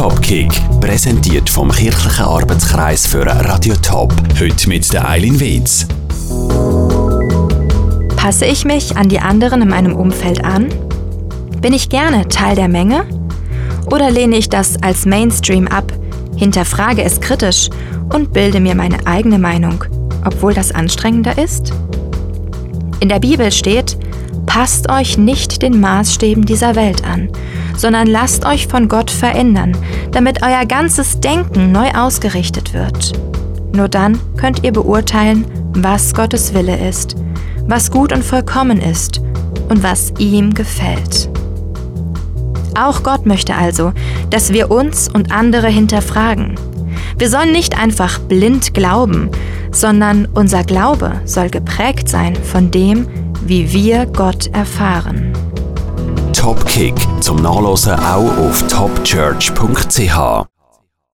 Topkick, präsentiert vom kirchlichen Arbeitskreis für Radio Top. Heute mit der Eileen Wetz. Passe ich mich an die anderen in meinem Umfeld an? Bin ich gerne Teil der Menge? Oder lehne ich das als Mainstream ab, hinterfrage es kritisch und bilde mir meine eigene Meinung, obwohl das anstrengender ist? In der Bibel steht: Passt euch nicht den Maßstäben dieser Welt an, sondern lasst euch von Gott verändern, damit euer ganzes Denken neu ausgerichtet wird. Nur dann könnt ihr beurteilen, was Gottes Wille ist, was gut und vollkommen ist und was ihm gefällt. Auch Gott möchte also, dass wir uns und andere hinterfragen. Wir sollen nicht einfach blind glauben, sondern unser Glaube soll geprägt sein von dem, wie wir Gott erfahren. Topkick zum Nachlesen auch auf topchurch.ch.